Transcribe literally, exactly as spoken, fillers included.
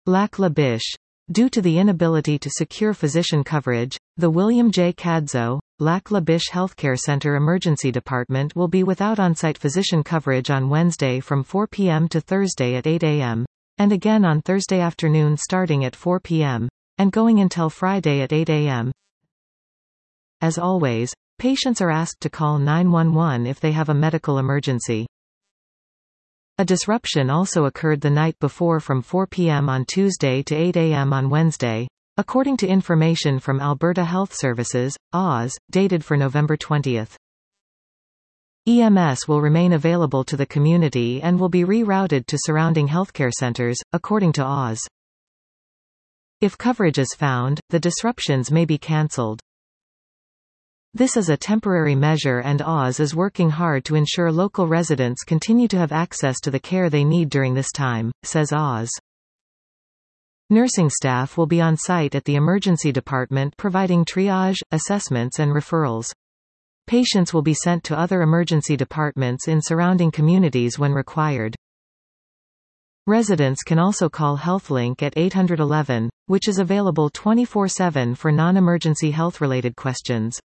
Lac La Biche. Due to the inability to secure physician coverage, the William J. Cadzo, Lac La Biche Healthcare Center Emergency Department will be without on-site physician coverage on Wednesday from four p m to Thursday at eight a m, and again on Thursday afternoon starting at four p m, and going until Friday at eight a m As always, patients are asked to call nine one one if they have a medical emergency. A disruption also occurred the night before from four p m on Tuesday to eight a m on Wednesday, according to information from Alberta Health Services, A S, dated for November twentieth. E M S will remain available to the community and will be rerouted to surrounding healthcare centers, according to A S. If coverage is found, the disruptions may be cancelled. This is a temporary measure and A S is working hard to ensure local residents continue to have access to the care they need during this time, says A S. Nursing staff will be on site at the emergency department providing triage, assessments and referrals. Patients will be sent to other emergency departments in surrounding communities when required. Residents can also call HealthLink at eight one one, which is available twenty-four seven for non-emergency health-related questions.